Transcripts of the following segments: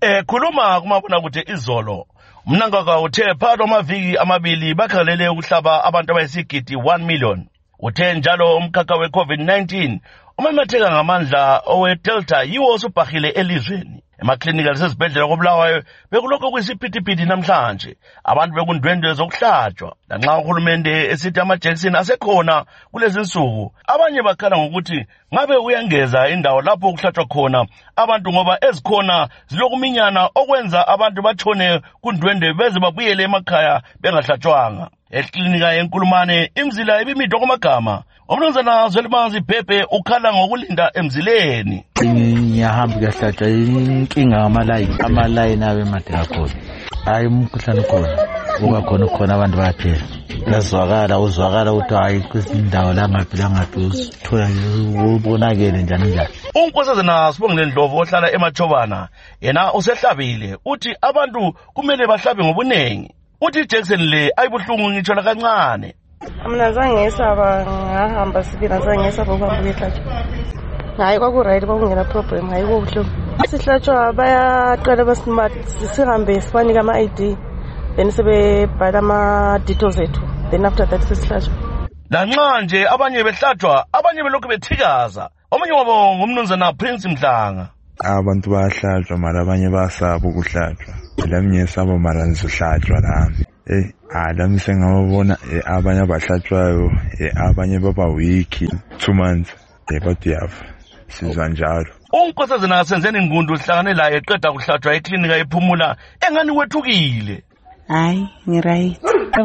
Khuluma kumabona kuthi izolo Mnangagwa uthe phakathi kwamaviki amabili bakhalele ukuhlaba abantu abayisigidi 1 million. Uthe njalo umkhakha we-COVID-19 umemetheka ngamandla owe-Delta yiwo osubhahile elizweni. Emaklinika lasezibhedlela koBulawayo bekulokho kuyisiphithiphithi namhlanje. Abantu bekundwendwe zokuhlatshwa. Lanxa uhulumende esithi amajekisini asekhona kulezi nsuku, abanye bakhala ngokuthi ngabe uyangeza indawo lapho ukuhlatshwa khona abantu ngoba ezikhona zilokuminyana okwenza abantu bathone kundwendwe beze babuyele emakhaya bengahlatshwanga. Eklinika yenkulumane imzila ebimidwa kwamagama. Umnumzana Zwelimanzi Phephe ukhala ngokulinda emzileni. Ngiyahamba kuyahlatshwa inkinga amalayini abe made kakhulu. Hayi umkhuhlane khona. Kuba khona abantu bayaphela. Yazwakala ukuthi hayi kwizindawo langaphi uthola ubonakele njani. Unkosazana Sibongile Ndlovu ohlala eMachobana yena usehlabile uthi abantu kumele bahlabe ngobunengi. Uthi ijekiseni le ayibuhlungu ngitsho la kancane. Mina zange ngesaba ngahamba sibina zange ngesaba ukuhamba ukuyihlatshwa. Hayi kwaku-right kwakungena problem hayi kubuhlungu. Sihlatshwa bayaqala basimathi sihambe sibanike ama-ID then sebebhala ama-details ethu then after that sesihlatshwa. Lanxa nje abanye behlatshwa abanye belokhu bethikaza. Omunye wabo ngumnumzana Prince Mhlanga. Abantu bayahlatshwa mara abanye basaba ukuhlatshwa. Lami ngesaba mara ngizohlatshwa nami. Lami sengababona abanye abahlatshwayo abanye baba wiki 2 months but yafa sizwa njalo. Unkosazana Senzeni Ngundu uhlangane laye eqeda kuhlatshwa eklinika ephumula engani wethukile. Hayi ngiright.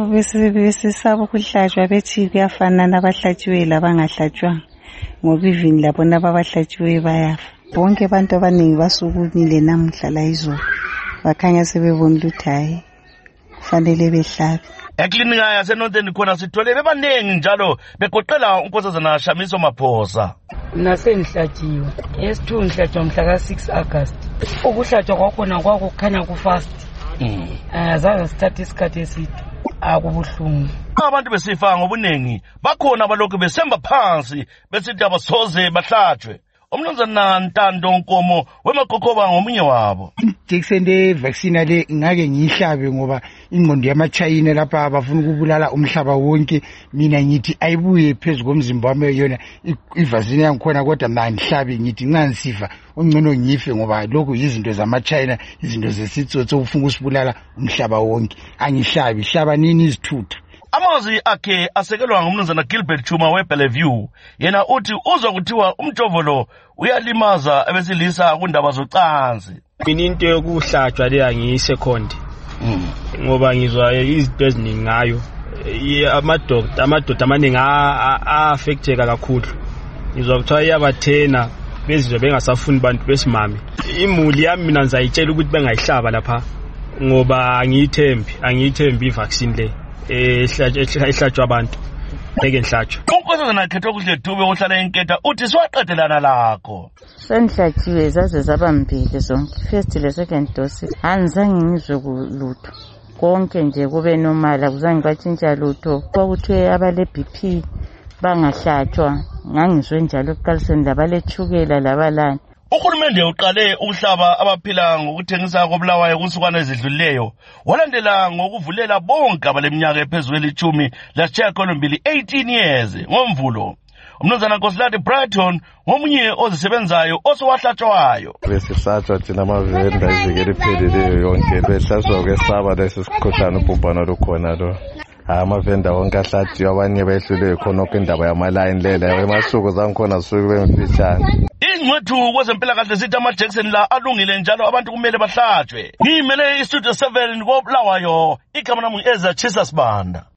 Besisaba ukuhlatshwa bethi kuyafana nabahlatshiwe labangahlatshwanga ngoba even labo nabahlatshiwe bayafa. Bonke abantu abaningi basukumile namhla la izolo. Bakhanya sebebonile ukuthi hayi kufanele behlabe. Eklinika yaseNorthern khona sithole bebanengi njalo begoqela unkosazana Shamiso Maphosa. Nasengihlatshiwe. S2 ngihlatshwa mhla ka-6 August. Ukuhlatshwa kwakhona kwakukhanya kufast. Azange sithathe isikhathi eside. Akubuhlungu. Abantu besifa ngobunengi bakhona abalokhu besemba phansi besithi abasoze bahlatshwe. Umnumzana Ntando Nkomo weMakokoba ngomunye wabo. Ijekiseni le vaccine le ngake ngiyihlabe ngoba ingqondo yamaChina lapha abafuna ukubulala umhlaba wonke. Mina ngithi ayibuye phezulu komzimba wami yona ivaccine yangikhona kodwa mina ngihlabe ngithi nxa ngisifa ongcono ngife ngoba lokho izinto zamaChina izinto zesitsotso ufuna usibulala umhlaba wonke. Angihlabi hlaba nini izithutha. Amazwi akhe asekelwa ngumnumzana Gilbert Chuma weBellevue. Yena uthi uzwa kuthiwa umjovolo uyalimaza abesilisa kundaba zocansi. Mina into yokuhlatshwa le angiyisekhonde. Ngoba ngizwa izinto eziningi ngayo. Amadoda amaningi affecteka kakhulu. Ngizwa kuthiwa iyabathena bezizwe bengasafuni abantu besimame. Imuli yami mina ngizayitshela ukuthi bengayihlaba lapha ngoba angiyithembi ivaccine le. Ehlatshwa abantu ngeke ngihlatshwe. Unkosazana Khetho kuhle Dube ohlala eNketha uthi siwaqedelana lakho. Sengihlatshiwe zaze zaba mbili zonke first le second dose. Anzange ngizwe kulutho. Konke nje kube normal akuzange kwatshintsha lutho. Kwakuthiwe abale BP bangahlatshwa ngangizwe njalo kuqaliseni labale chukela labalani. Uhulumende uqale ukuhlaba abaphila ngokuthengisa koBulawayo kunsukwana ezidlulileyo. Walandela ngokuvulela bonke abaleminyaka ephezulu kweli-10 lasishiyagalombili 18 years ngoMvulo. Umnumzana Nkosilade Brighton ngomunye ozisebenzayo osowahlatshwayo. Besihlatshwa thina amavenda iviki elipheleleyo yonke behlatshwa kwesaba lesi sikhohlane ubhubhane olukhona lo. Amavenda wonke ahlatshiwe abanye behlule khona indaba yamalayini lela emasuku zangikhona zisuke bemfitshane. Ingcwethu kwezempilakahle zithi amajekiseni la alungile njalo abantu kumele bahlatshwe. Ngimele iStudio 7 koBulawayo igama lami Eza Chisasbanda.